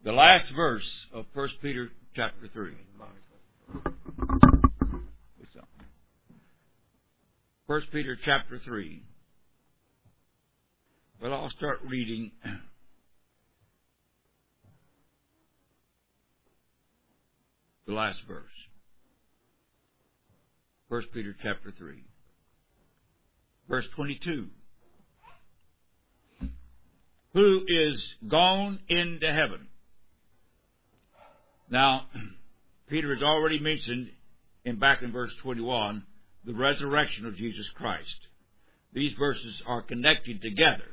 the last verse of 1 Peter chapter 3. 1 Peter chapter 3. Well, I'll start reading the last verse. 1 Peter chapter 3. Verse 22. Who is gone into heaven. Now, Peter has already mentioned back in verse 21 the resurrection of Jesus Christ. These verses are connected together.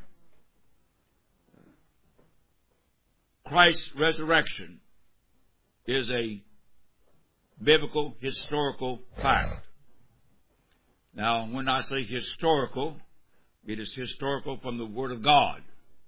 Christ's resurrection is a biblical, historical fact. Now, when I say historical, it is historical from the Word of God.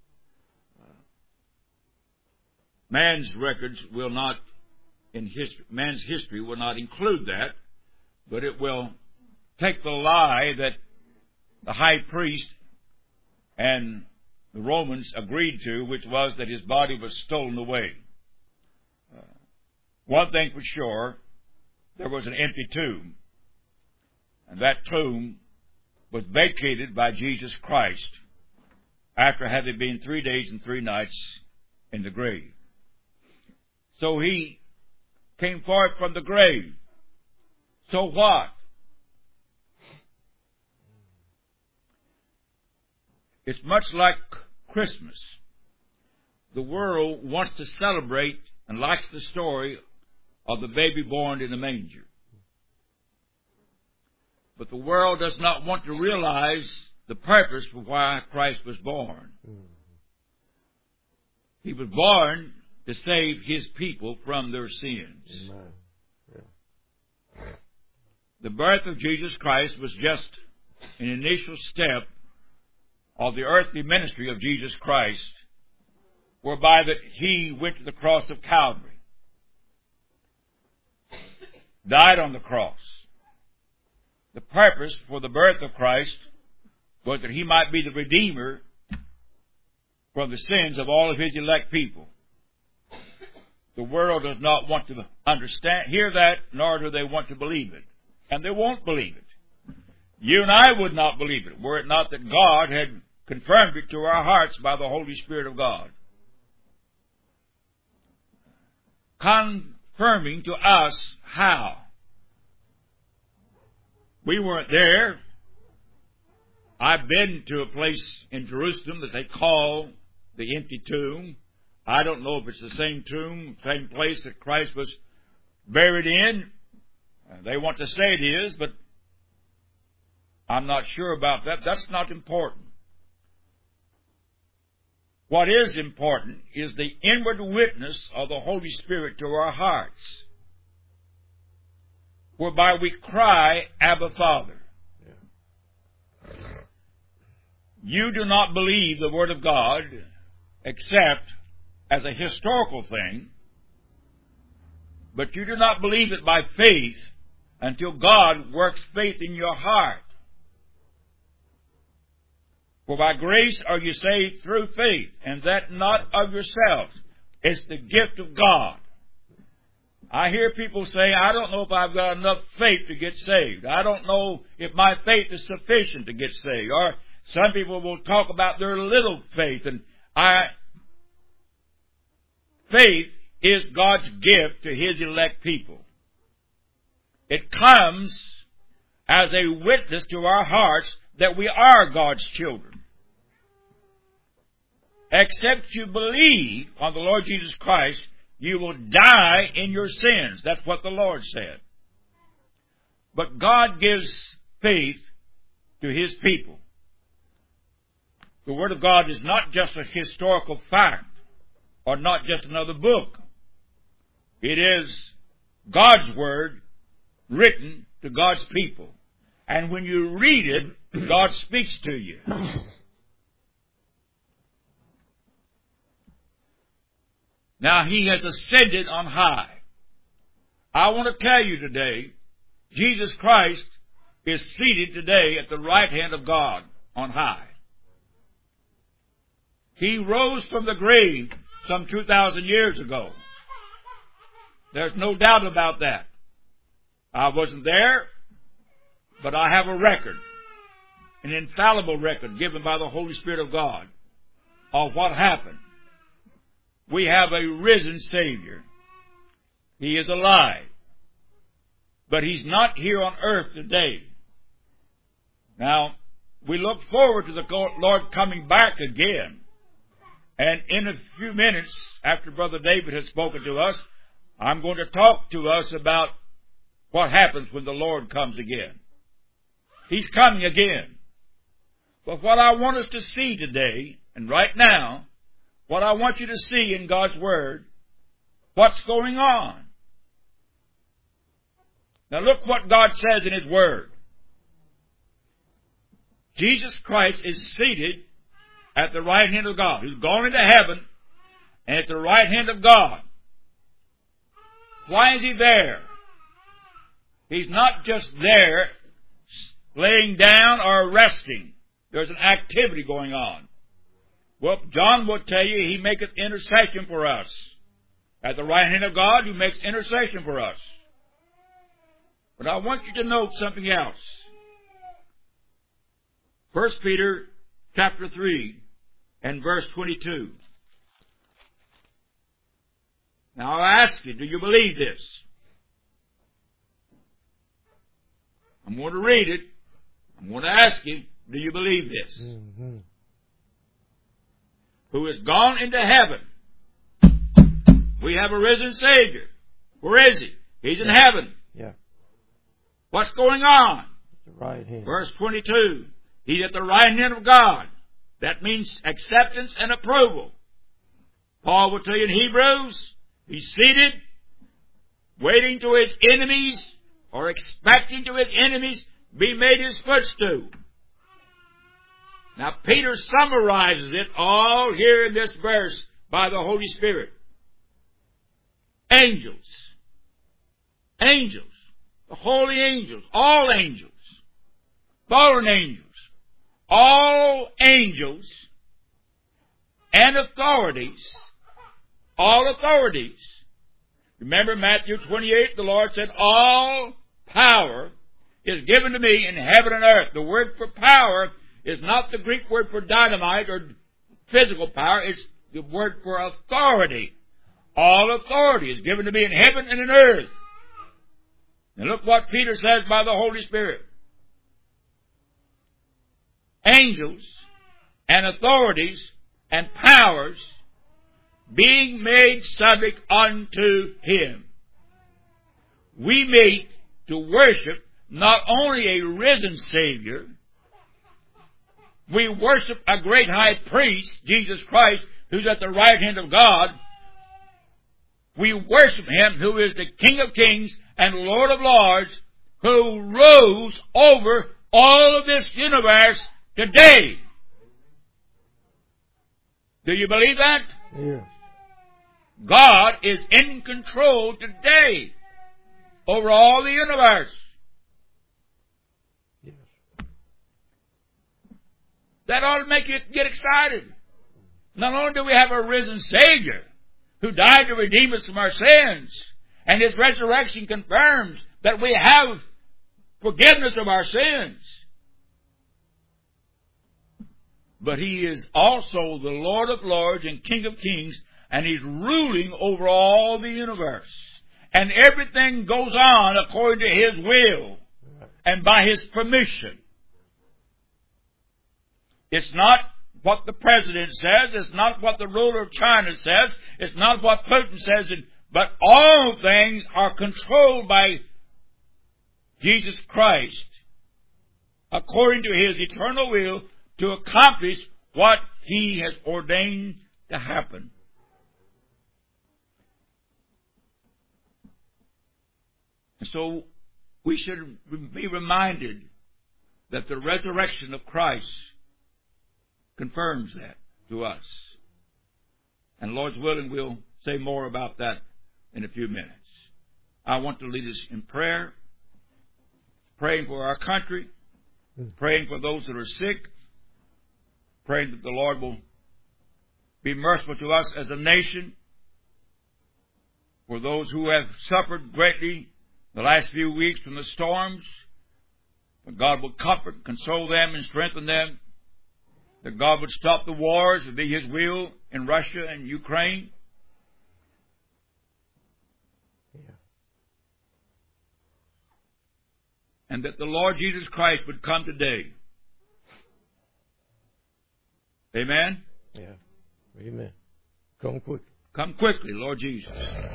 Man's records will not, man's history will not include that, but it will take the lie that the high priest and the Romans agreed to, which was that his body was stolen away. One thing for sure, there was an empty tomb, and that tomb was vacated by Jesus Christ after having been 3 days and 3 nights in the grave. So he came forth from the grave. So what? It's much like Christmas. The world wants to celebrate and likes the story of the baby born in a manger. But the world does not want to realize the purpose for why Christ was born. He was born to save His people from their sins. The birth of Jesus Christ was just an initial step of the earthly ministry of Jesus Christ, whereby that He went to the cross of Calvary, died on the cross. The purpose for the birth of Christ was that He might be the Redeemer from the sins of all of His elect people. The world does not want to hear that, nor do they want to believe it. And they won't believe it. You and I would not believe it, were it not that God had confirmed it to our hearts by the Holy Spirit of God. Confirming to us how? We weren't there. I've been to a place in Jerusalem that they call the empty tomb. I don't know if it's the same tomb, same place that Christ was buried in. They want to say it is, but I'm not sure about that. That's not important. What is important is the inward witness of the Holy Spirit to our hearts, whereby we cry, Abba, Father. You do not believe the Word of God except as a historical thing, but you do not believe it by faith until God works faith in your heart. For by grace are you saved through faith, and that not of yourselves. It's the gift of God. I hear people say, I don't know if I've got enough faith to get saved. I don't know if my faith is sufficient to get saved. Or some people will talk about their little faith. And faith is God's gift to His elect people. It comes as a witness to our hearts that we are God's children. Except you believe on the Lord Jesus Christ, you will die in your sins. That's what the Lord said. But God gives faith to His people. The Word of God is not just a historical fact or not just another book. It is God's Word written to God's people. And when you read it, God speaks to you. Now He has ascended on high. I want to tell you today, Jesus Christ is seated today at the right hand of God on high. He rose from the grave some 2,000 years ago. There's no doubt about that. I wasn't there, but I have a record, an infallible record given by the Holy Spirit of God of what happened. We have a risen Savior. He is alive. But He's not here on earth today. Now, we look forward to the Lord coming back again. And in a few minutes, after Brother David has spoken to us, I'm going to talk to us about what happens when the Lord comes again. He's coming again. But what I want us to see today, and right now, what I want you to see in God's Word, what's going on. Now look what God says in His Word. Jesus Christ is seated at the right hand of God. He's gone into heaven and at the right hand of God. Why is He there? He's not just there laying down or resting. There's an activity going on. Well, John will tell you He maketh intercession for us. At the right hand of God, He makes intercession for us. But I want you to note something else. 1 Peter chapter 3 and verse 22. Now I'll ask you, do you believe this? I'm going to read it. I'm going to ask you, do you believe this? Mm-hmm. Who is gone into heaven. We have a risen Savior. Where is He? He's in heaven. Yeah. What's going on? The right hand. Verse 22. He's at the right hand of God. That means acceptance and approval. Paul will tell you in Hebrews, He's seated, waiting to His enemies, or expecting to His enemies be made His footstool. Now Peter summarizes it all here in this verse by the Holy Spirit. Angels. Angels. The holy angels. All angels. Fallen angels. All angels and authorities. All authorities. Remember Matthew 28, the Lord said, all power is given to me in heaven and earth. The word for power is not the Greek word for dynamite or physical power. It's the word for authority. All authority is given to me in heaven and in earth. And look what Peter says by the Holy Spirit. Angels and authorities and powers being made subject unto Him. We meet to worship not only a risen Savior, we worship a great high priest, Jesus Christ, who's at the right hand of God. We worship Him who is the King of kings and Lord of lords, who rules over all of this universe today. Do you believe that? Yeah. God is in control today over all the universe. Yes. That ought to make you get excited. Not only do we have a risen Savior who died to redeem us from our sins, and His resurrection confirms that we have forgiveness of our sins, but He is also the Lord of lords and King of kings, and He's ruling over all the universe. And everything goes on according to His will and by His permission. It's not what the president says. It's not what the ruler of China says. It's not what Putin says. But all things are controlled by Jesus Christ according to His eternal will to accomplish what He has ordained to happen. And so we should be reminded that the resurrection of Christ confirms that to us. And Lord's willing, we'll say more about that in a few minutes. I want to lead us in prayer, praying for our country, praying for those that are sick, praying that the Lord will Be merciful to us as a nation, for those who have suffered greatly the last few weeks from the storms. That God will comfort, console them, and strengthen them. That God would stop the wars, would be His will in Russia and Ukraine. Yeah. And that the Lord Jesus Christ would come today. Amen? Yeah. Amen. Come quickly. Come quickly, Lord Jesus.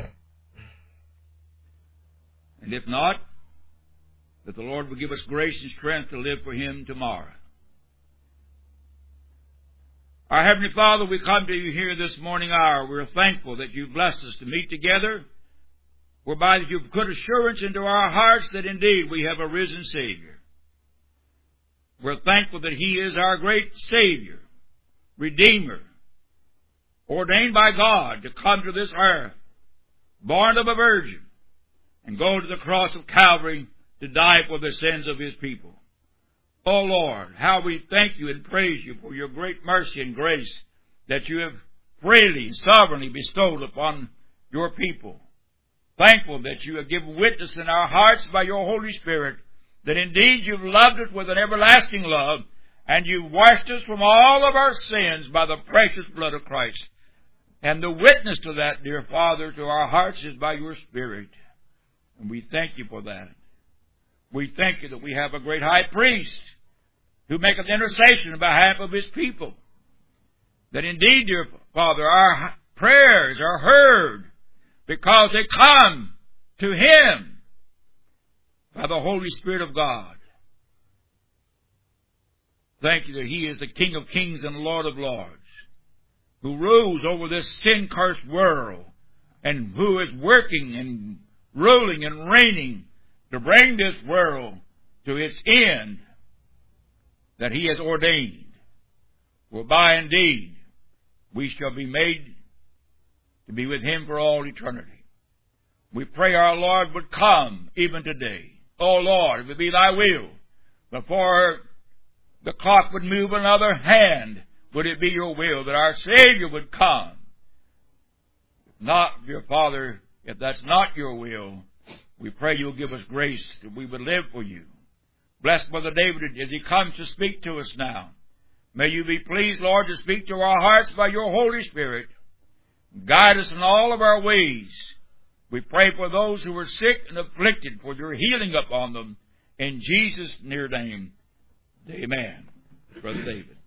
And if not, that the Lord will give us grace and strength to live for Him tomorrow. Our Heavenly Father, we come to You here this morning hour. We're thankful that You've blessed us to meet together, whereby that You've put assurance into our hearts that indeed we have a risen Savior. We're thankful that He is our great Savior, Redeemer, ordained by God to come to this earth, born of a virgin, and go to the cross of Calvary to die for the sins of His people. Oh Lord, how we thank You and praise You for Your great mercy and grace that You have freely, sovereignly bestowed upon Your people. Thankful that You have given witness in our hearts by Your Holy Spirit that indeed You've loved us with an everlasting love, and You've washed us from all of our sins by the precious blood of Christ. And the witness to that, dear Father, to our hearts is by Your Spirit. And we thank You for that. We thank You that we have a great high priest who maketh intercession on behalf of His people. That indeed, dear Father, our prayers are heard because they come to Him by the Holy Spirit of God. Thank You that He is the King of kings and Lord of lords, who rules over this sin-cursed world, and who is working and ruling and reigning to bring this world to its end that He has ordained, whereby indeed we shall be made to be with Him for all eternity. We pray our Lord would come even today. Oh Lord, if it be Thy will, before the clock would move another hand, would it be Your will that our Savior would come? If not, dear Father, if that's not Your will, we pray You'll give us grace that we would live for You. Bless Brother David as he comes to speak to us now. May You be pleased, Lord, to speak to our hearts by Your Holy Spirit. Guide us in all of our ways. We pray for those who are sick and afflicted, for Your healing upon them. In Jesus' dear name, amen. Brother David.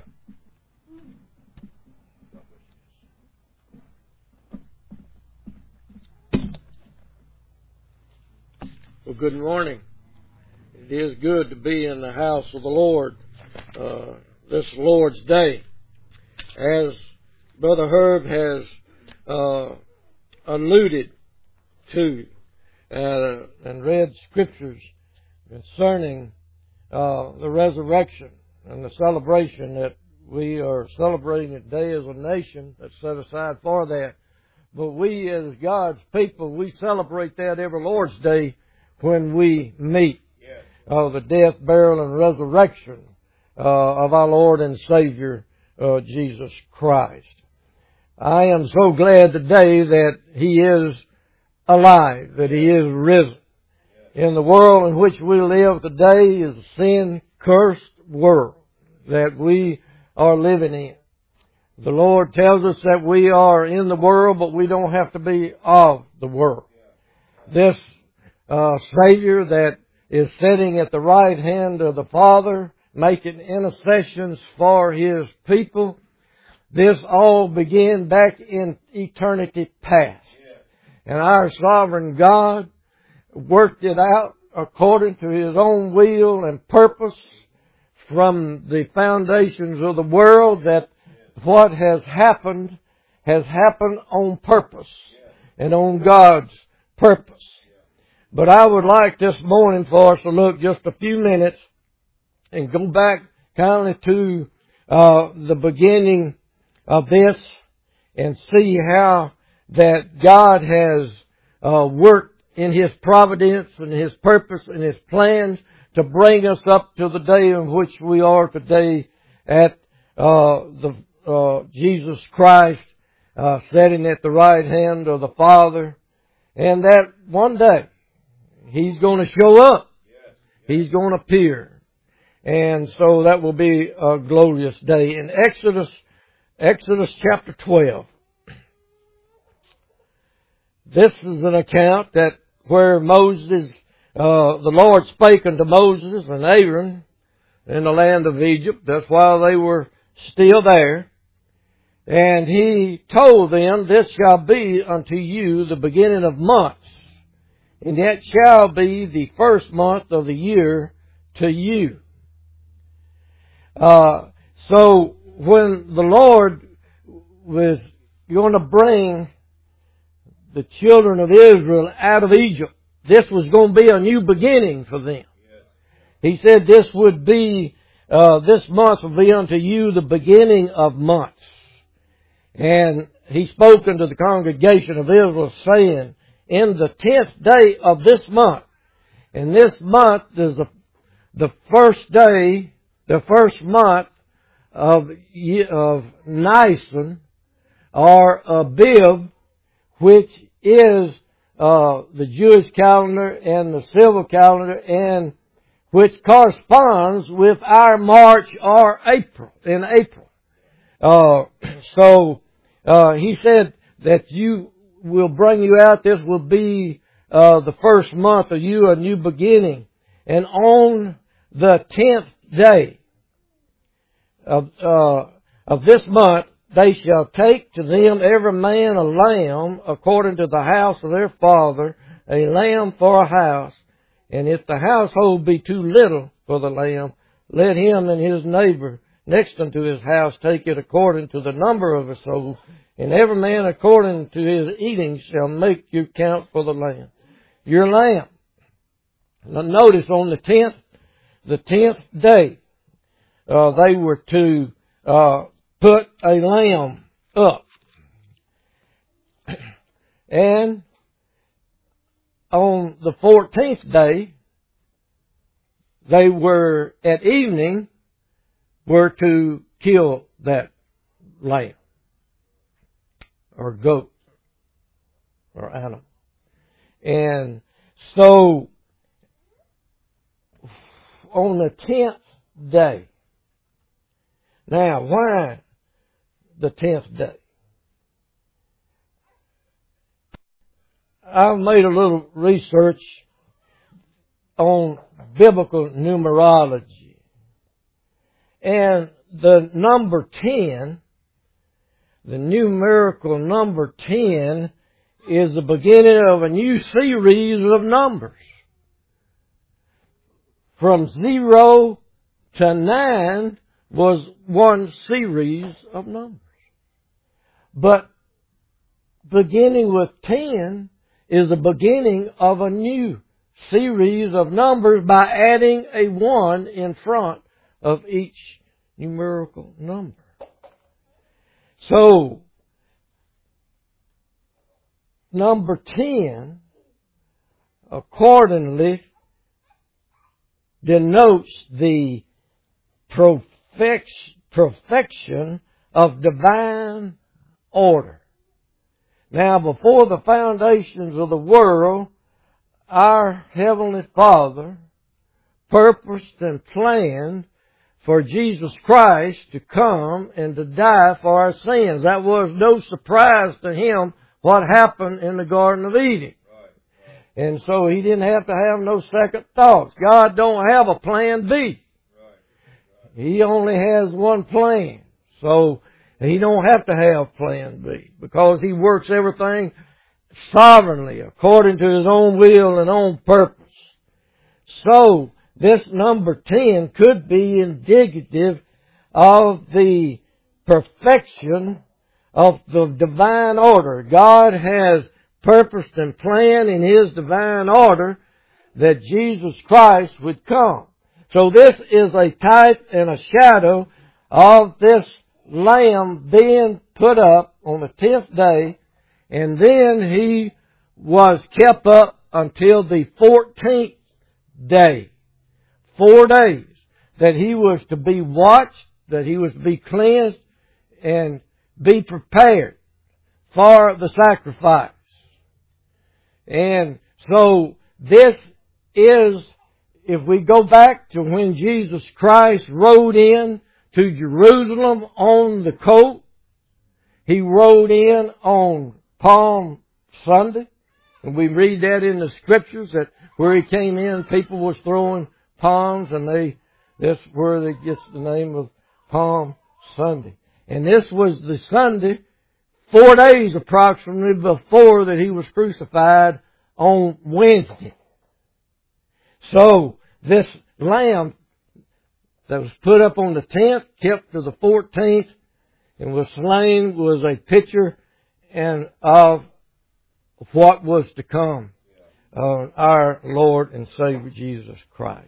Well, good morning. It is good to be in the house of the Lord this Lord's Day. As Brother Herb has alluded to and read scriptures concerning the resurrection and the celebration that we are celebrating today as a nation that's set aside for that. But we as God's people, we celebrate that every Lord's Day when we meet the death, burial, and resurrection of our Lord and Savior, Jesus Christ. I am so glad today that He is alive, that He is risen. In the world in which we live today is a sin-cursed world that we are living in. The Lord tells us that we are in the world, but we don't have to be of the world. This Savior that is sitting at the right hand of the Father, making intercessions for His people. This all began back in eternity past. And our sovereign God worked it out according to His own will and purpose from the foundations of the world, that what has happened on purpose and on God's purpose. But I would like this morning for us to look just a few minutes and go back kind of to the beginning of this and see how that God has worked in His providence and His purpose and His plans to bring us up to the day in which we are today at the Jesus Christ sitting at the right hand of the Father, and that one day He's going to show up. He's going to appear. And so that will be a glorious day. In Exodus chapter 12, this is an account that where Moses, the Lord spake unto Moses and Aaron in the land of Egypt. That's why they were still there. And He told them, this shall be unto you the beginning of months, and that shall be the first month of the year to you. So when the Lord was going to bring the children of Israel out of Egypt, this was going to be a new beginning for them. He said this would be, this month will be unto you the beginning of months. And He spoke unto the congregation of Israel, saying, in the 10th day of this month, and this month is the first day, the first month of Nisan, or Abib, which is the Jewish calendar and the civil calendar, and which corresponds with our March or April, in April. So He said that you will bring you out. This will be the first month of you, a new beginning. And on the 10th day of this month, they shall take to them every man a lamb according to the house of their father, a lamb for a house. And if the household be too little for the lamb, let him and his neighbor next unto his house take it according to the number of his soul. And every man according to his eating shall make you count for the lamb. Your lamb. Now notice on the 10th day, they were to put a lamb up. And on the 14th day, they were, at evening, were to kill that lamb, or goat, or animal. And so, on the 10th day, now why the 10th day? I've made a little research on biblical numerology. And the number 10, the numerical number 10, is the beginning of a new series of numbers. From 0 to 9 was one series of numbers. But beginning with 10 is the beginning of a new series of numbers by adding a 1 in front of each numerical number. So, number 10, accordingly, denotes the perfection of divine order. Now, before the foundations of the world, our Heavenly Father purposed and planned for Jesus Christ to come and to die for our sins. That was no surprise to Him what happened in the Garden of Eden. And so He didn't have to have no second thoughts. God don't have a plan B. He only has one plan. So He don't have to have plan B, because He works everything sovereignly according to His own will and own purpose. So this number 10 could be indicative of the perfection of the divine order. God has purposed and planned in His divine order that Jesus Christ would come. So this is a type and a shadow of this lamb being put up on the 10th day, and then He was kept up until the 14th day. 4 days that He was to be watched, that He was to be cleansed, and be prepared for the sacrifice. And so this is, if we go back to when Jesus Christ rode in to Jerusalem on the colt, He rode in on Palm Sunday. And we read that in the Scriptures that where He came in, people was throwing palms, and that's where they gets the name of Palm Sunday. And this was the Sunday, 4 days approximately before that He was crucified on Wednesday. So this lamb that was put up on the 10th, kept to the 14th, and was slain was a picture and of what was to come on our Lord and Savior Jesus Christ.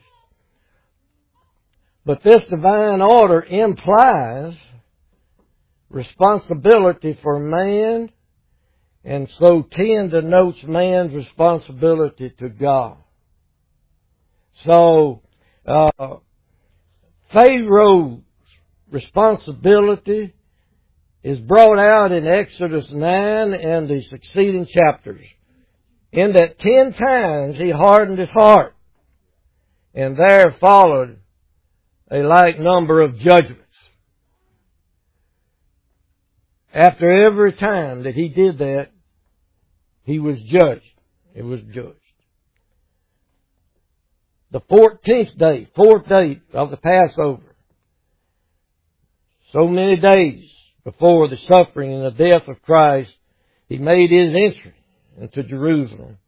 But this divine order implies responsibility for man, and so 10 denotes man's responsibility to God. So, Pharaoh's responsibility is brought out in Exodus 9 and the succeeding chapters. In that 10 times he hardened his heart, and there followed a like number of judgments. After every time that he did that, he was judged. It was judged. The 14th day, 4th day of the Passover, so many days before the suffering and the death of Christ, He made His entry into Jerusalem,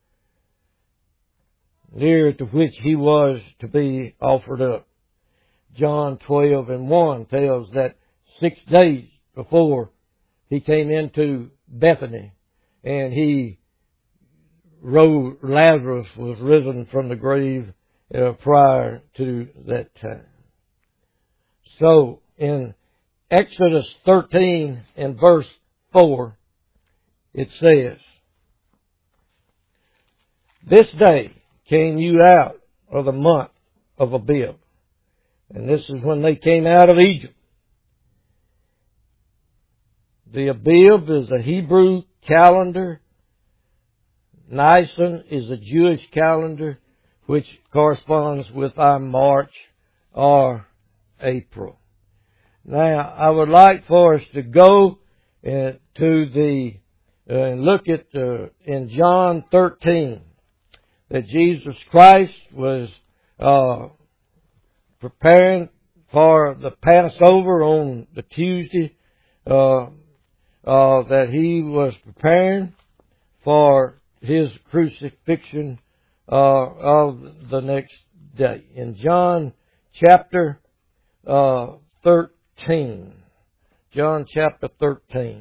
near to which He was to be offered up. John 12:1 tells that 6 days before He came into Bethany, and Lazarus was risen from the grave prior to that time. So in Exodus 13 and verse 4, it says, "This day came you out of the month of Abib." And this is when they came out of Egypt. The Abib is a Hebrew calendar. Nisan is a Jewish calendar, which corresponds with our March or April. Now, I would like for us to go and look at in John 13 that Jesus Christ was preparing for the Passover on the Tuesday, that He was preparing for His crucifixion of the next day. In John chapter 13. John chapter 13.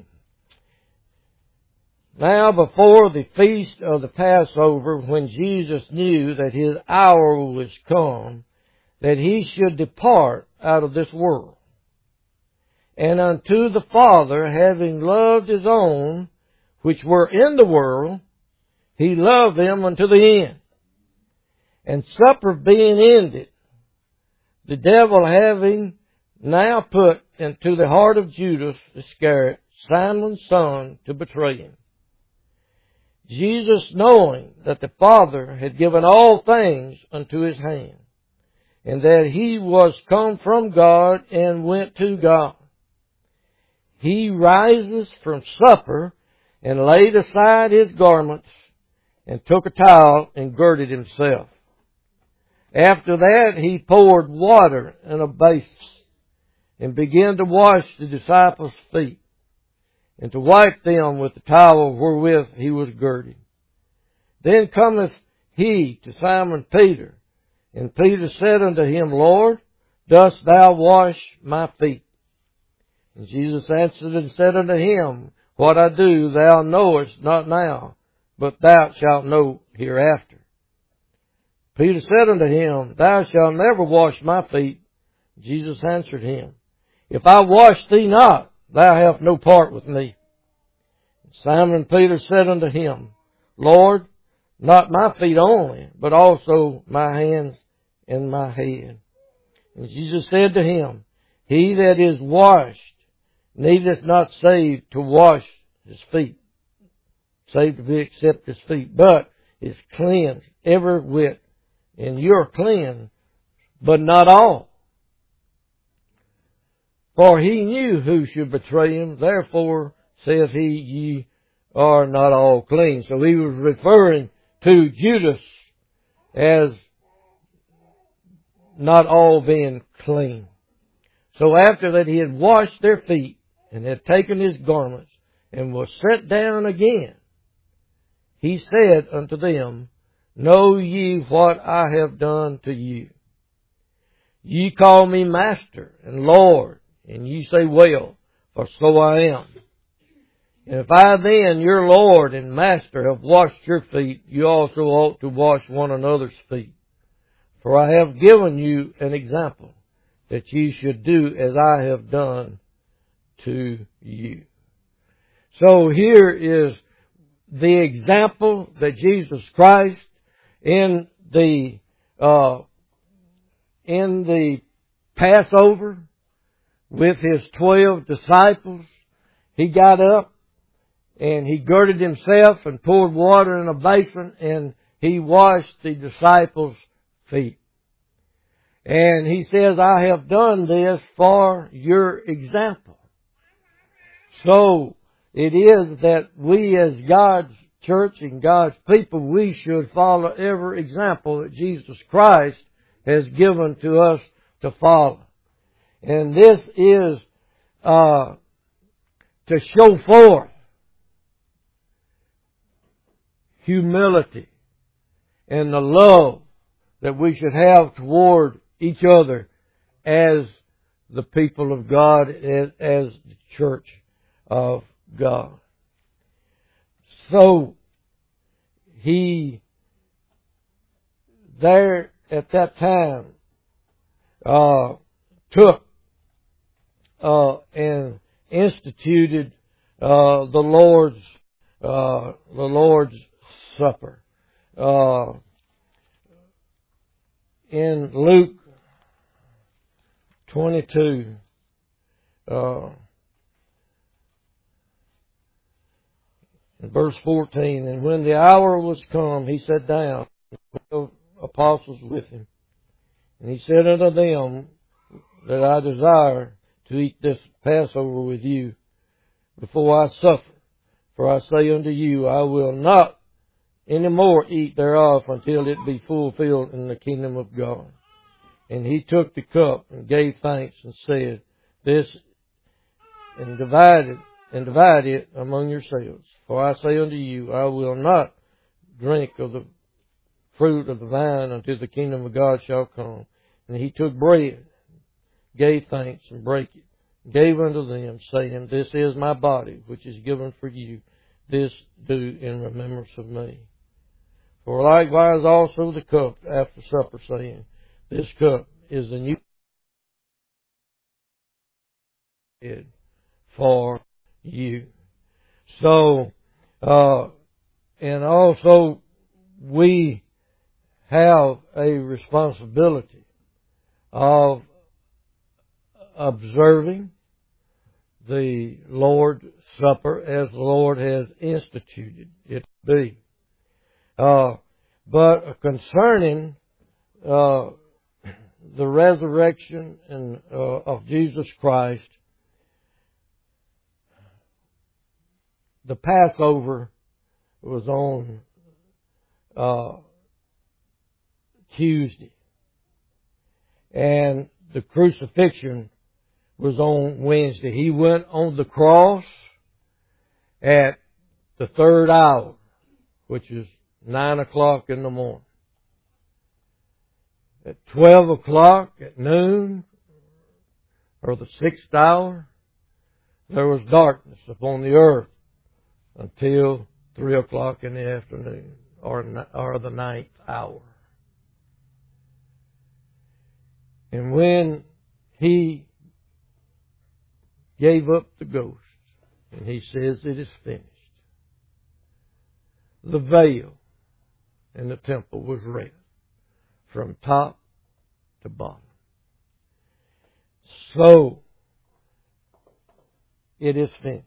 Now before the feast of the Passover, when Jesus knew that His hour was come, that He should depart out of this world, and unto the Father, having loved His own, which were in the world, He loved them unto the end. And supper being ended, the devil having now put into the heart of Judas Iscariot, Simon's son, to betray Him. Jesus, knowing that the Father had given all things unto His hand, and that He was come from God and went to God, He rises from supper and laid aside His garments and took a towel and girded Himself. After that He poured water in a basin and began to wash the disciples' feet and to wipe them with the towel wherewith He was girded. Then cometh He to Simon Peter, and Peter said unto Him, Lord, dost Thou wash my feet? And Jesus answered and said unto him, What I do thou knowest not now, but thou shalt know hereafter. Peter said unto Him, Thou shalt never wash my feet. Jesus answered him, If I wash thee not, thou hast no part with me. Simon Peter said unto Him, Lord, not my feet only, but also my hands and my head. And Jesus said to him, He that is washed needeth not save to wash his feet, save to be except his feet, but is cleansed every whit, and you're cleansed, but not all. For he knew who should betray him, therefore saith he, ye are not all clean. So he was referring to Judas as not all being clean. So after that he had washed their feet, and had taken his garments, and was set down again, he said unto them, Know ye what I have done to you? Ye call me Master and Lord, and ye say, Well, for so I am. And if I then, your Lord and Master, have washed your feet, you also ought to wash one another's feet. For I have given you an example, that ye should do as I have done to you. So here is the example that Jesus Christ in the Passover with his 12 disciples, he got up and he girded himself and poured water in a basin and he washed the disciples' feet. And he says, I have done this for your example. So it is that we as God's church and God's people, we should follow every example that Jesus Christ has given to us to follow. And this is to show forth humility and the love that we should have toward each other as the people of God, as the church of God. So, he, there at that time, took and instituted the Lord's Supper. In Luke 22, in verse 14, and when the hour was come, he sat down, 12 apostles with him. And he said unto them, that I desire to eat this Passover with you before I suffer. For I say unto you, I will not any more eat thereof until it be fulfilled in the kingdom of God. And he took the cup and gave thanks and said, This, and divide it among yourselves. For I say unto you, I will not drink of the fruit of the vine until the kingdom of God shall come. And he took bread, gave thanks, and brake it, gave unto them, saying, This is my body, which is given for you. This do in remembrance of me. For likewise also the cup after supper, saying, This cup is the new blood for you. So, and also we have a responsibility of observing the Lord's Supper as the Lord has instituted it to be. But concerning the resurrection and of Jesus Christ, the Passover was on Tuesday, and the crucifixion was on Wednesday. He went on the cross at the third hour, which is 9 o'clock in the morning. At 12 o'clock at noon, or the 6th hour, there was darkness upon the earth until 3 o'clock in the afternoon, or the 9th hour. And when he gave up the ghost, and he says it is finished, the veil in the temple was rent from top to bottom. So, it is finished.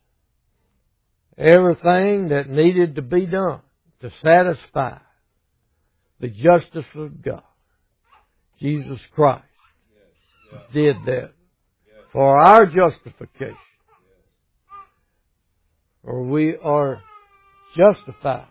Everything that needed to be done to satisfy the justice of God, Jesus Christ did that for our justification. Or we are justified.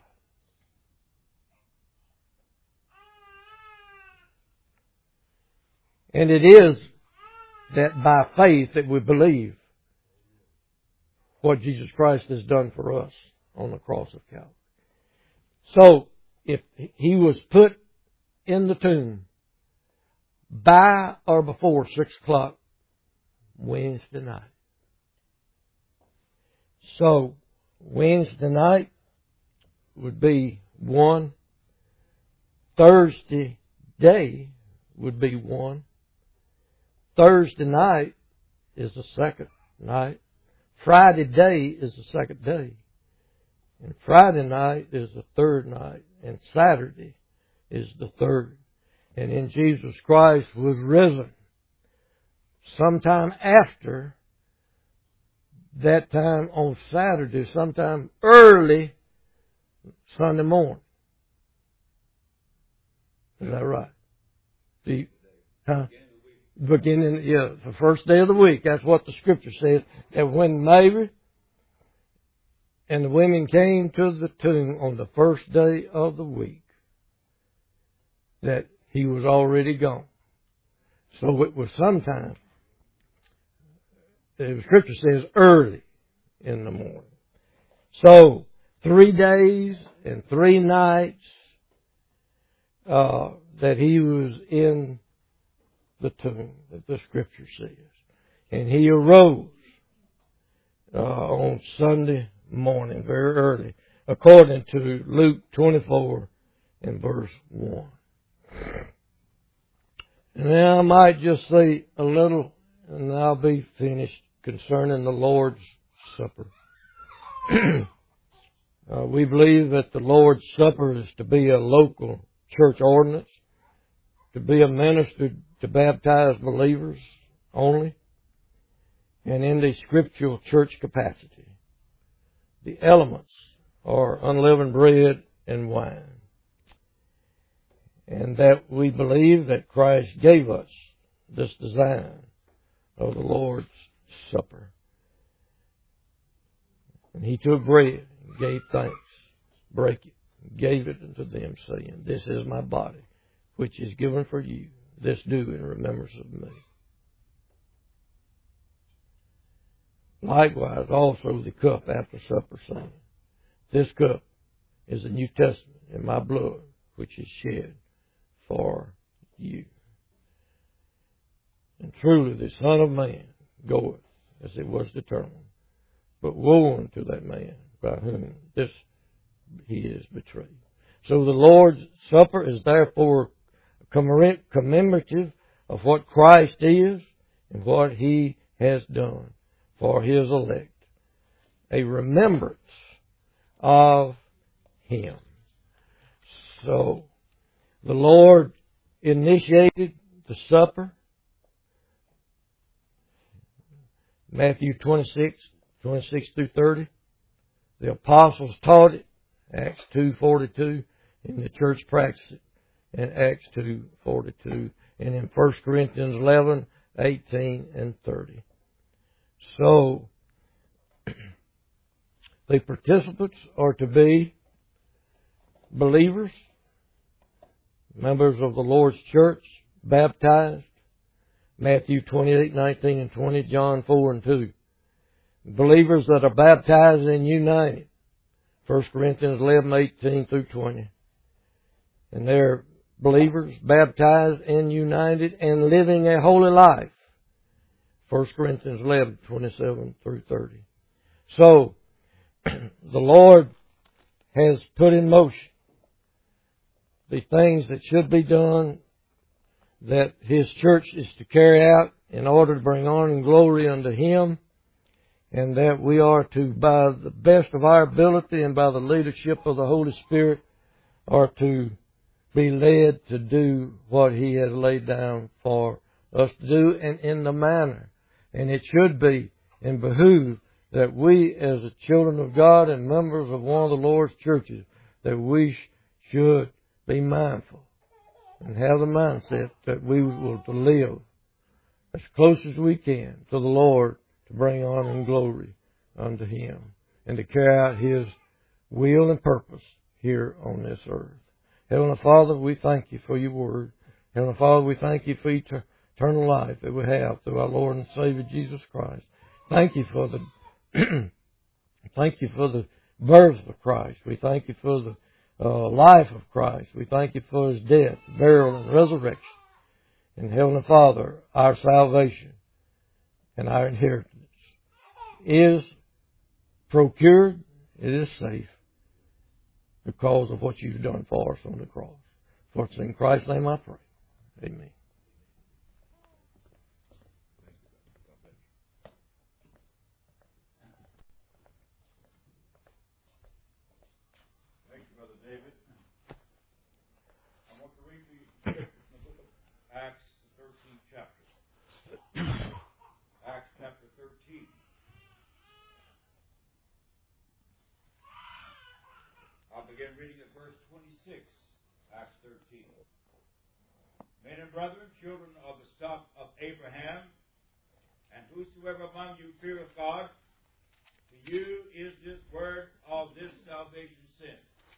And it is that by faith that we believe what Jesus Christ has done for us on the cross of Calvary. So, if He was put in the tomb by or before 6 o'clock Wednesday night. So, Wednesday night would be 1. Thursday day would be 1. Thursday night is the second night. Friday day is the second day. And Friday night is the third night. And Saturday is the third. And then Jesus Christ was risen sometime after that time on Saturday, sometime early Sunday morning. Is that right? Beginning, the first day of the week. That's what the Scripture says. That when Mary and the women came to the tomb on the first day of the week, that He was already gone. So it was sometime, the Scripture says, early in the morning. So 3 days and 3 nights that He was in the tomb, that the Scripture says. And He arose on Sunday morning, very early, according to Luke 24 and verse 1. And now I might just say a little, and I'll be finished, concerning the Lord's Supper. We believe that the Lord's Supper is to be a local church ordinance, to be administered to baptized believers only, and in the scriptural church capacity. The elements are unleavened bread and wine. And that we believe that Christ gave us this design of the Lord's Supper. And He took bread and gave thanks, brake it, and gave it unto them, saying, This is my body, which is given for you. This do in remembrance of me. Likewise, also the cup after supper, saying, This cup is the New Testament in my blood, which is shed for you. And truly the Son of Man goeth as it was determined. But woe unto that man by whom he is betrayed. So the Lord's Supper is therefore commemorative of what Christ is and what He has done for His elect. A remembrance of Him. So, the Lord initiated the supper. Matthew 26 through 30. The apostles taught it, Acts 2:42, and the church practiced it in Acts 2:42, and in 1 Corinthians 11:18 and 30. So, the participants are to be believers, members of the Lord's church, baptized, Matthew 28:19 and 20, John 4 and 2. Believers that are baptized and united, 1 Corinthians 11:18 through 20. And they're believers, baptized and united and living a holy life, 1 Corinthians 11:27 through 30. So, the Lord has put in motion the things that should be done, that His church is to carry out in order to bring honor and glory unto Him, and that we are to, by the best of our ability and by the leadership of the Holy Spirit, are to be led to do what He has laid down for us to do, and in the manner. And it should be and behoove that we as the children of God and members of one of the Lord's churches, that we should be mindful and have the mindset that we will to live as close as we can to the Lord, to bring honor and glory unto Him and to carry out His will and purpose here on this earth. Heavenly Father, we thank You for Your Word. Heavenly Father, we thank You for eternal life that we have through our Lord and Savior Jesus Christ. Thank You for the thank You for the birth of Christ. We thank You for the life of Christ. We thank You for His death, burial, and resurrection. And Heavenly Father, our salvation and our inheritance is procured. It is safe because of what You've done for us on the cross. For it's in Christ's name I pray. Amen. Thank you, Brother David. I want to read the book of Acts, the 13th chapter. Acts chapter 13. I'll begin reading at verse 26, Acts 13. Men and brethren, children of the stock of Abraham, and whosoever among you feareth God, to you is this word of this salvation sent.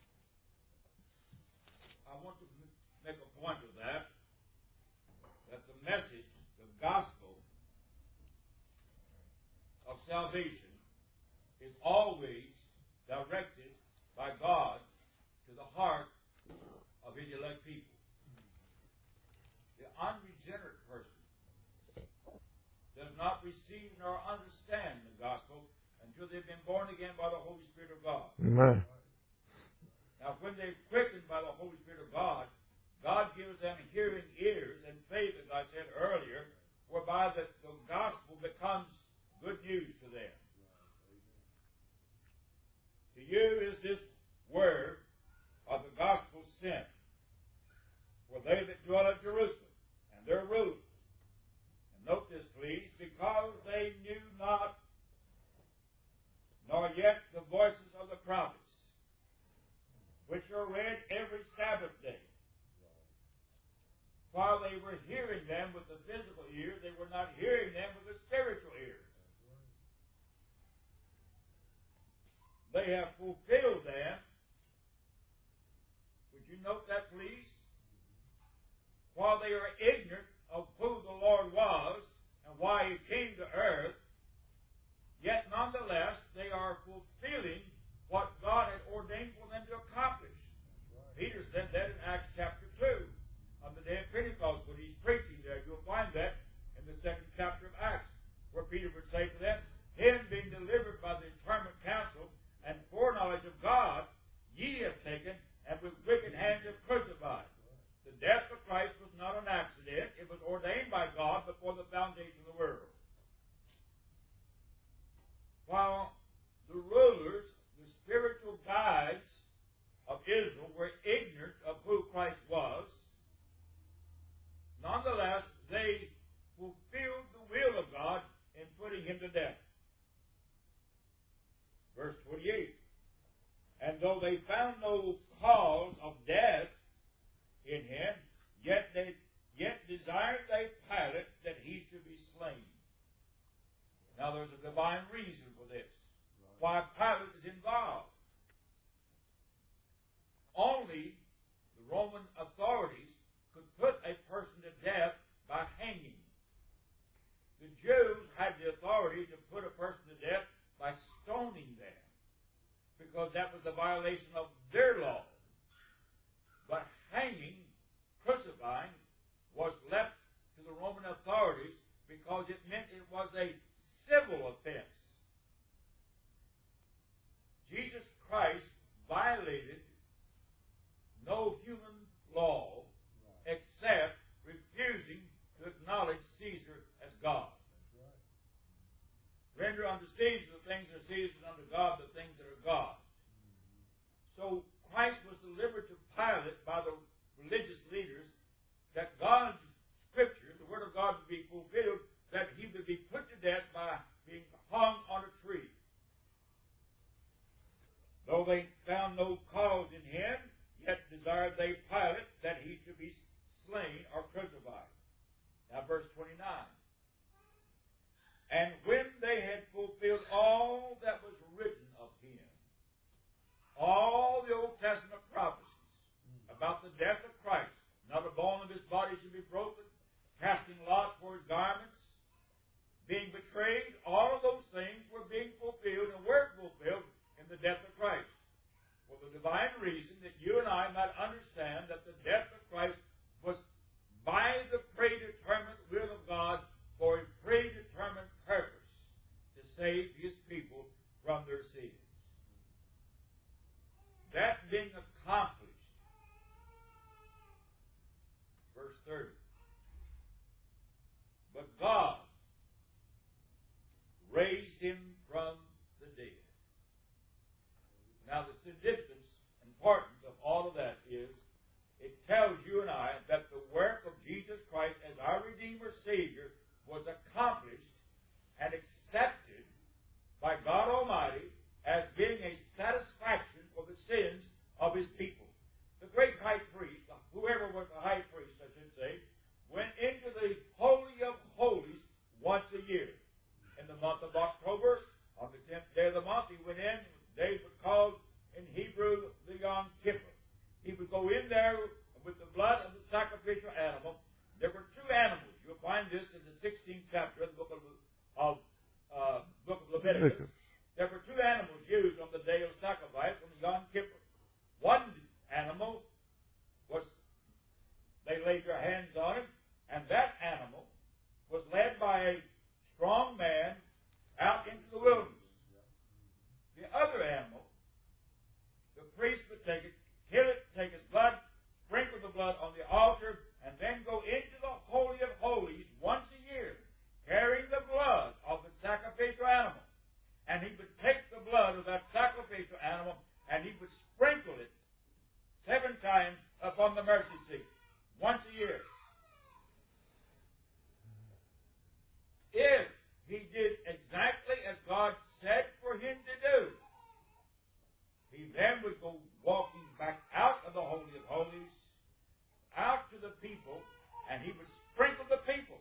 I want to make a point of that the message, the gospel of salvation is always directed by God to the heart of His elect people. The unregenerate person does not receive nor understand the gospel until they've been born again by the Holy Spirit of God. Amen. Now, when they're quickened by the Holy Spirit of God, God gives them hearing ears and faith, as I said earlier, whereby the gospel becomes good news to them. To you is this word of the gospel sent, for they that dwell at Jerusalem, and their rulers. And note this, please, because they knew not, nor yet the voices of the prophets, which are read every Sabbath day. While they were hearing them with the physical ear, they were not hearing them with the spiritual ear. They have fulfilled them. Would you note that, please? While they are ignorant of who the Lord was and why He came to earth, yet nonetheless they are fulfilling what God had ordained for them to accomplish. Peter said that in Acts chapter 2 on the day of Pentecost when he's preaching there. You'll find that in the 2nd chapter of Acts, where Peter would say to them, Him being delivered by the determined counsel and foreknowledge of God, ye have taken, and with wicked hands have crucified. The death of Christ was not an accident. It was ordained by God before the foundation of the world. While the rulers, the spiritual guides of Israel, were ignorant of who Christ was, nonetheless, they fulfilled the will of God in putting Him to death. Verse 28. And though they found no cause of death in Him, yet desired they Pilate that He should be slain. Now there's a divine reason for this. Why Pilate is involved. Only the Roman authorities could put a person to death by hanging. The Jews had the authority to put a person to death by stoning them, because that was a violation of their law. But hanging, crucifying, was left to the Roman authorities because it meant it was a civil offense. Jesus Christ violated no human law except refusing to acknowledge Caesar as God. Render unto Caesar the things that are Caesar, and unto God the things that are God. So Christ was delivered to Pilate by the religious leaders that God's Scripture, the Word of God, would be fulfilled, that He would be put to death by being hung And when they had fulfilled all that was written of him, all the Old Testament prophecies about the death of Christ, not a bone of his body should be broken, casting lot for his garments, being betrayed, all of those things were being fulfilled and were fulfilled in the death of Christ. For the divine reason that you and I might understand that the death of Christ was by the predetermined will of God for a predetermined purpose to save his people from their sins. That being accomplished, verse 30, but God raised him from the dead. Now the significance and importance of all of that is it tells you and I that the work of Jesus Christ as our Redeemer Savior was accomplished and accepted by God Almighty as being a satisfaction for the sins of his people. The great high priest, whoever was the high priest, I should say, went into the Holy of Holies once a year. In the month of October, on the 10th day of the month, he went in. The day was called in Hebrew the Yom Kippur. He would go in there with the blood of the sacrificial animal. There were two animals. You'll find this in the 16th chapter of the book of Leviticus. There were two animals used on the day of sacrifice on the Yom Kippur. One animal was, they laid their hands on him, and that animal was led by a strong man out into the wilderness. The other animal, the priest would take it, kill it, take its blood, sprinkle the blood on the altar, and then go into the Holy of Holies once a year, carrying the blood of the sacrificial animal. And he would take the blood of that sacrificial animal and he would sprinkle it 7 times upon the mercy seat, once a year. If he did exactly as God said for him to do, he then would go walking back out of the Holy of Holies, out to the people, and he would sprinkle the people.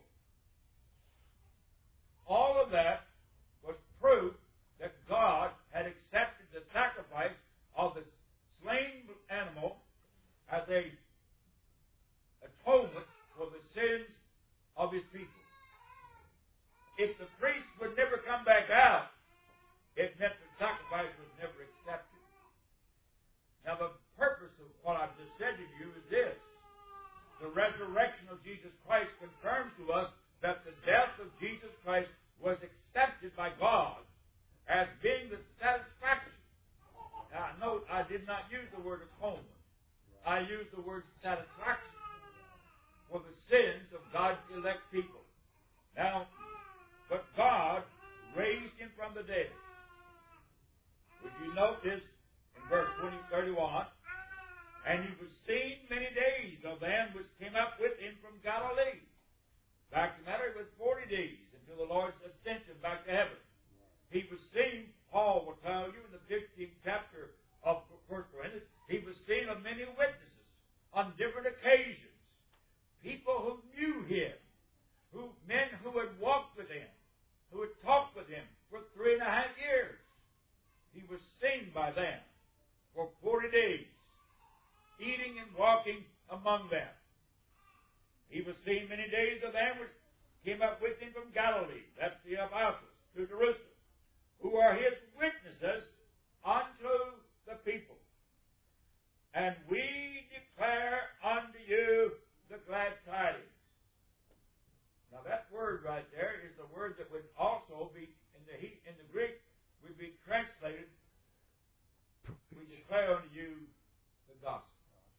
All of that was proof that God had accepted the sacrifice of the slain animal as a atonement for the sins of his people. If the priest would never come back out, it meant the sacrifice was never accepted. Now the purpose of what I've just said to you is this. The resurrection of Jesus Christ confirms to us that the death of Jesus Christ was accepted by God as being the satisfaction. Now note, I did not use the word atonement. I used the word satisfaction for the sins of God's elect people. Now, but God raised him from the dead. Would you note this in verse 31? And he was seen many days of them which came up with him from Galilee. Fact of the matter, it was 40 days until the Lord's ascension back to heaven. He was seen, Paul will tell you in the 15th chapter of 1 Corinthians, he was seen of many witnesses on different occasions. People who knew him, men who had walked with him, who had talked with him for 3.5 years. He was seen by them for 40 days, eating and walking among them. He was seen many days of them which came up with him from Galilee. That's the apostles to Jerusalem, who are his witnesses unto the people. And we declare unto you the glad tidings. Now that word right there is the word that would also be in the Greek would be translated. We declare unto you the gospel.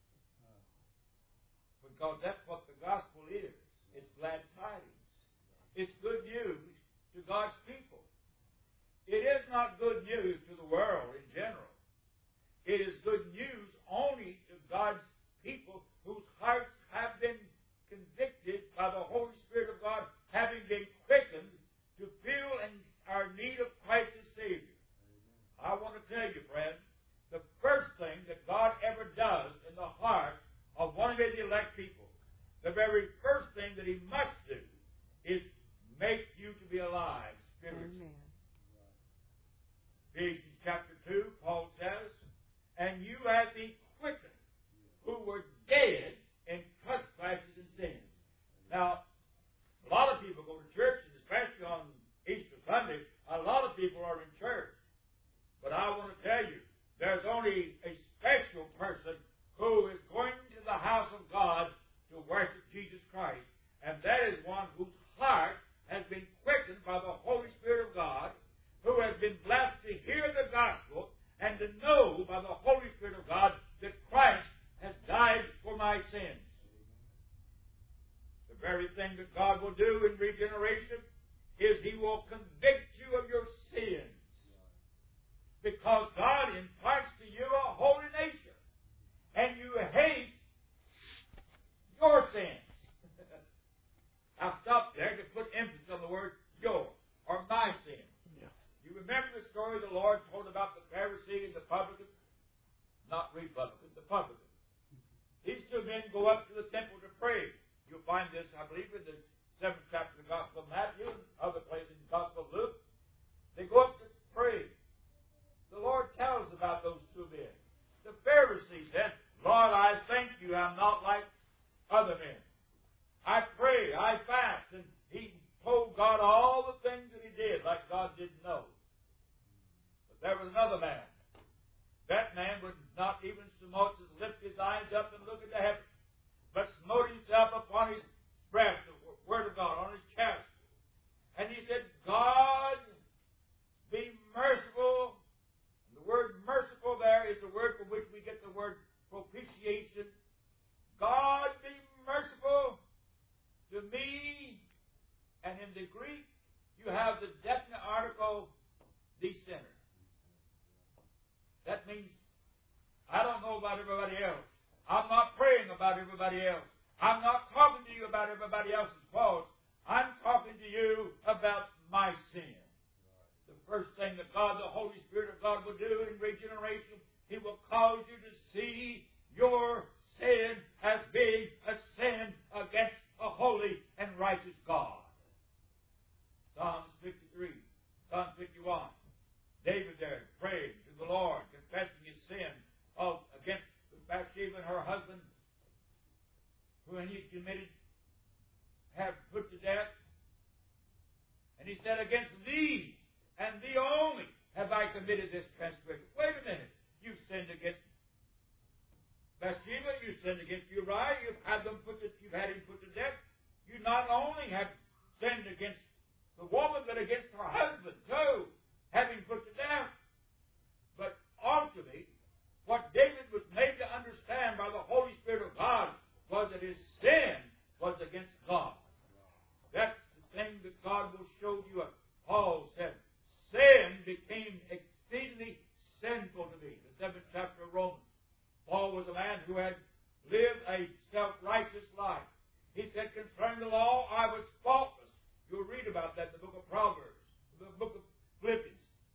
Because that's what the gospel is. It's glad tidings. It's good news to God's people. It is not good news to the world in general. It is good news only to God's people whose hearts have been convicted by the Holy Spirit of God, having been quickened to feel our need of Christ as Savior. I want to tell you, friend, the first thing that God ever does in the heart of one of his elect people, the very first thing that he must do is make you to be alive spiritually. Ephesians chapter 2, Paul says, and you have been quickened, who were dead in trespasses and sins. Now, a lot of people go to church, and especially on Easter Sunday, a lot of people are in church. But I want to tell you, there's only a special person who is going to the house of God to worship Jesus Christ. And that is one whose heart has been quickened by the Holy Spirit of God, who has been blessed to hear the gospel and to know by the Holy Spirit of God that Christ has died for my sins. The very thing that God will do in regeneration is He will convict you of your sins. Because God imparts to you a holy nature. And you hate your sins. I'll stop there to put emphasis on the word your, or my sin. Yeah. You remember the story the Lord told about the Pharisee and the publican? Not Republican, the publican. These two men go up to the temple to pray. You'll find this, I believe, in the 7th chapter of the Gospel of Matthew and other places in the Gospel of Luke. They go up to pray. The Lord tells about those two men. The Pharisee said, Lord, I thank you I'm not like other men. I pray, I fast, and he told God all the things that he did, like God didn't know. But there was another man. That man would not even so much as lift his eyes up and look into heaven, but smote himself upon his breast, the word of God, on his chest. And he said, God, be merciful. And the word merciful there is the word from which we get the word propitiation. God, be merciful to me. And in the Greek, you have the definite article, the sinner. That means, I don't know about everybody else. I'm not praying about everybody else. I'm not talking to you about everybody else's faults. I'm talking to you about my sin. The first thing that God, the Holy Spirit of God, will do in regeneration, He will cause you to see your sin as being a sin against a holy and righteous God. Psalms 53, Psalm 51. David there prayed to the Lord, confessing his sin against Bathsheba and her husband, who he committed, have put to death. And he said, against thee and thee only have I committed this transgression. Wait a minute. You've sinned against Bathsheba, you sinned against Uriah, you've had him put to death. You not only have sinned against the woman, but against her husband too, having put to death. But ultimately, what David was made to understand by the Holy Spirit of God was that his sin was against God. That's the thing that God will show you. Paul said, sin became exceedingly sinful to me. The 7th chapter of Romans. Paul was a man who had lived a self-righteous life. He said, concerning the law, I was faultless. You'll read about that in the book of Proverbs, the book of Philippians.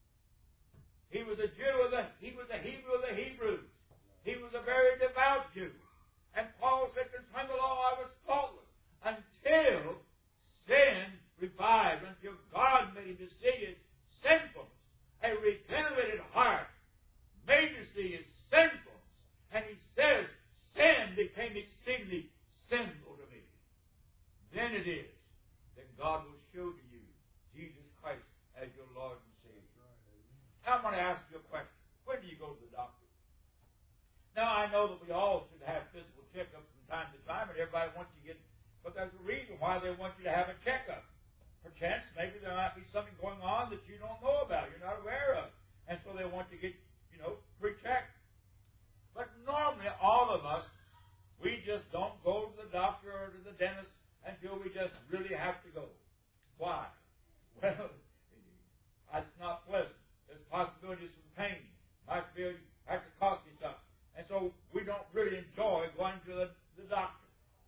He was a Jew he was a Hebrew of the Hebrews. He was a very devout Jew. And Paul said, concerning the law, I was faultless. Until sin revived, until God made him to see his sinfulness. A regenerated heart made to see his sinfulness. And he says, sin became exceedingly sinful to me. Then it is that God will show to you Jesus Christ as your Lord and Savior. Now I'm going to ask you a question. When do you go to the doctor? Now I know that we all should have physical checkups from time to time, and everybody wants you to get, but there's a reason why they want you to have a checkup. Perchance, maybe there might be something going on that you don't know about, you're not aware of. And so they want you to get, pre-checked. But normally, all of us, we just don't go to the doctor or to the dentist until we just really have to go. Why? Well, it's not pleasant. There's possibilities of pain. Might have to cost you something. And so we don't really enjoy going to the doctor.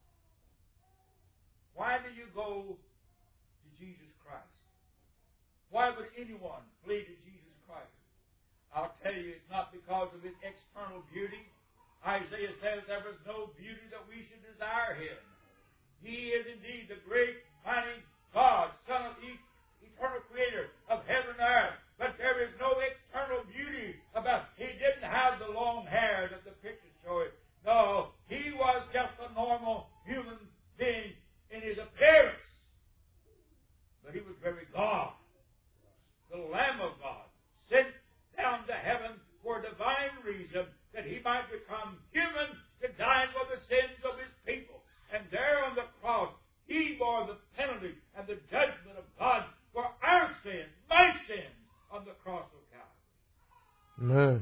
Why do you go to Jesus Christ? Why would anyone flee to Jesus Christ? I'll tell you, it's not because of his external beauty. Isaiah says there was no beauty that we should desire him. He is indeed the great, mighty God, Son of eternal creator of heaven and earth. But there is no external beauty about He didn't have the long hair that the pictures show it. No, He was just a normal human being in His appearance. But He was very God, the Lamb of God, sent down to heaven for a divine reason, that He might become human to die for the sins of His people. And there on the cross, He bore the penalty and the judgment of God for our sins, my sins, on the cross of Calvary. Amen.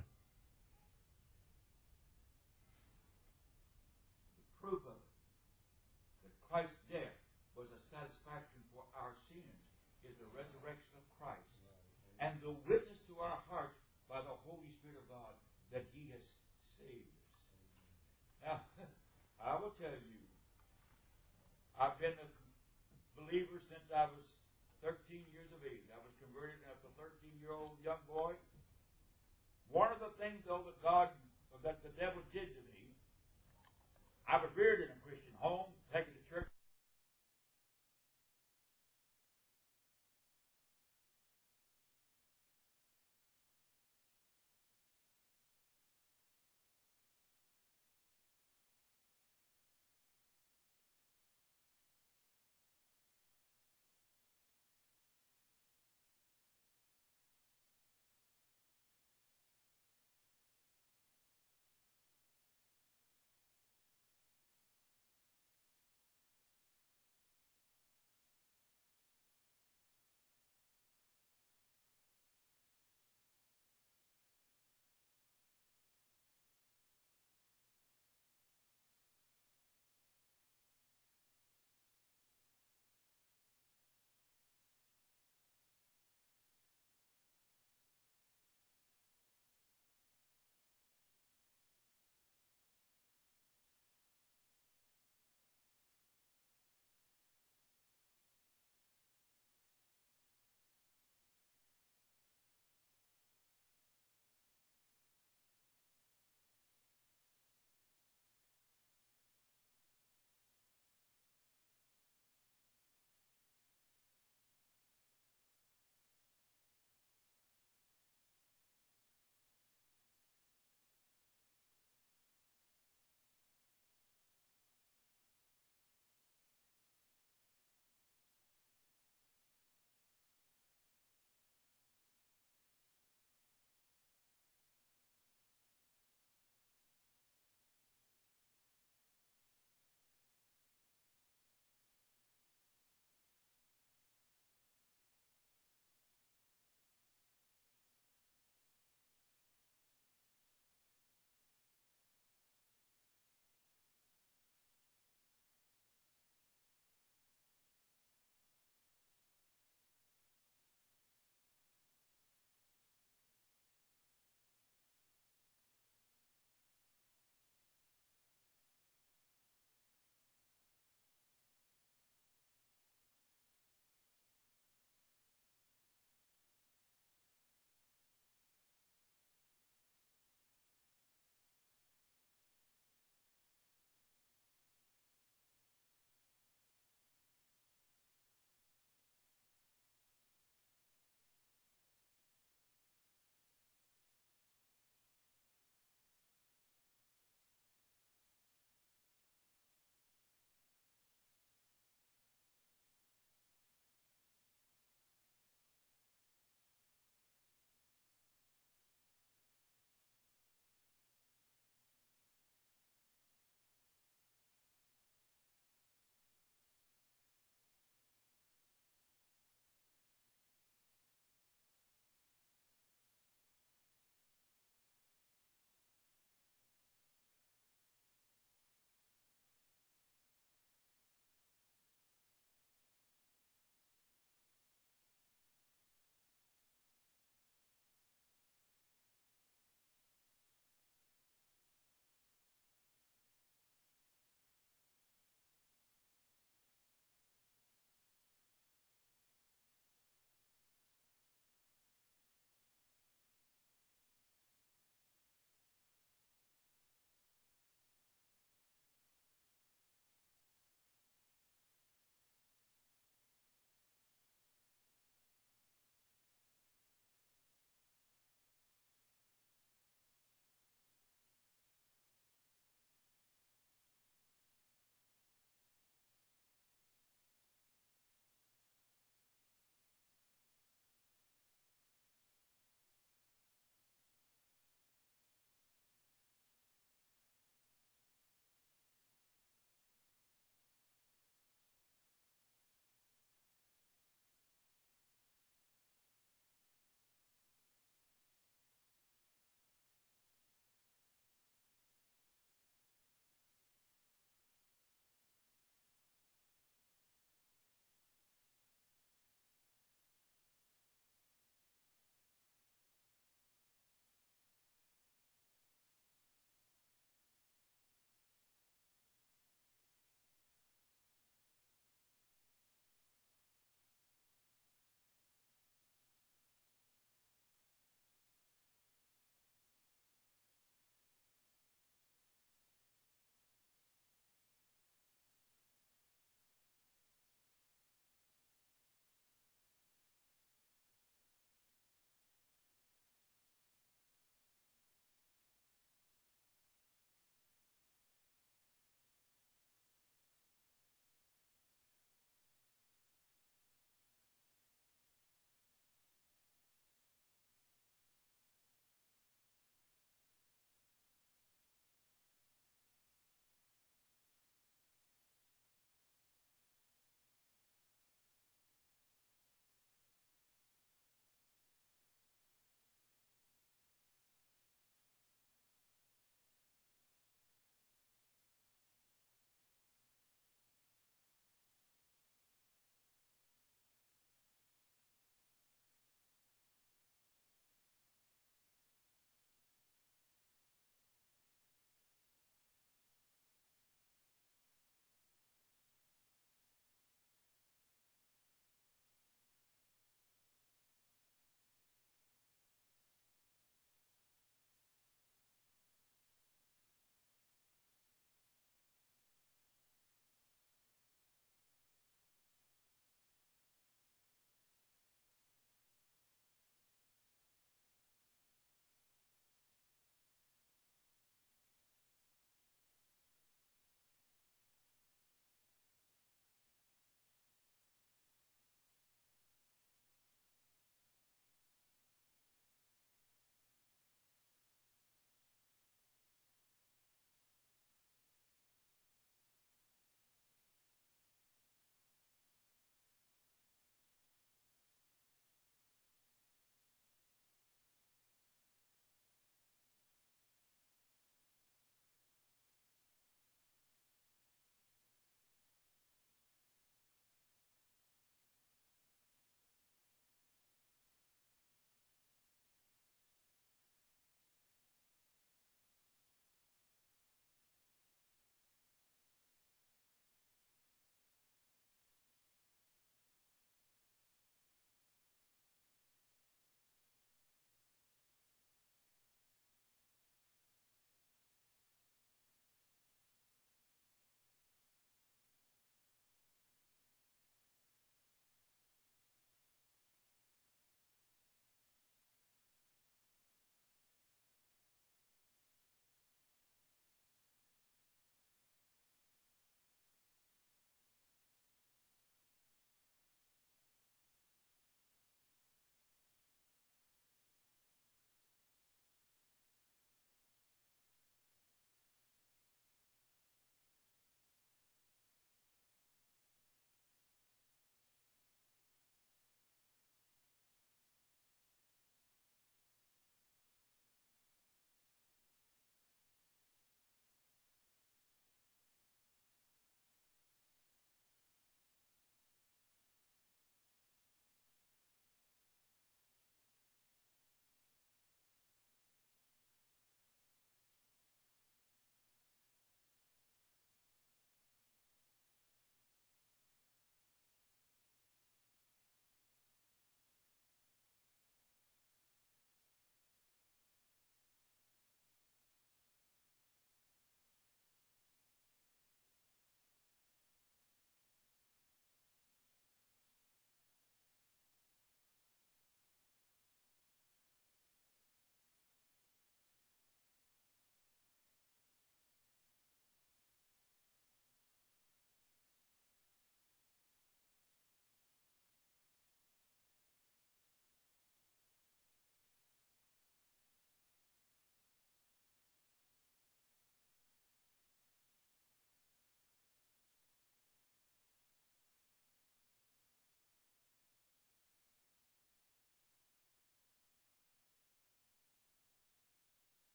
The proof of it, that Christ's death was a satisfaction for our sins, is the resurrection of Christ and the witness to our hearts by the Holy Spirit of God that He has saved us. Now, I will tell you, I've been a believer since I was 13 years of age. I was converted as a 13-year-old young boy. One of the things, though, that the devil did to me, I was reared in a Christian home.